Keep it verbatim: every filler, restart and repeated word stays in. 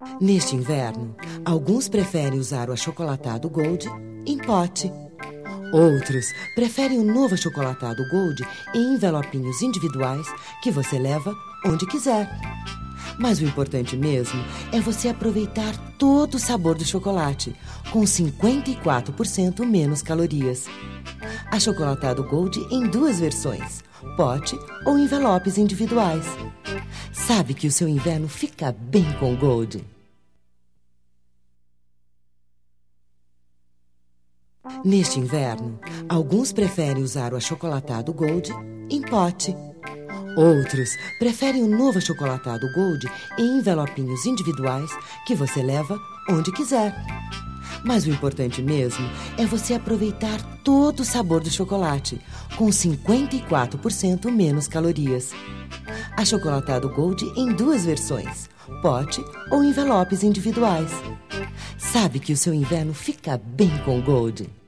Neste inverno, alguns preferem usar o achocolatado Gold em pote. Outros preferem o novo achocolatado Gold em envelopinhos individuais que você leva onde quiser. Mas o importante mesmo é você aproveitar todo o sabor do chocolate, com cinquenta e quatro por cento menos calorias. Achocolatado Gold em duas versões, pote ou envelopes individuais. Sabe que o seu inverno fica bem com Gold. Neste inverno, alguns preferem usar o achocolatado Gold em pote. Outros preferem o novo achocolatado Gold em envelopinhos individuais que você leva onde quiser. Mas o importante mesmo é você aproveitar todo o sabor do chocolate, com cinquenta e quatro por cento menos calorias. Achocolatado Gold em duas versões, pote ou envelopes individuais. Sabe que o seu inverno fica bem com Gold.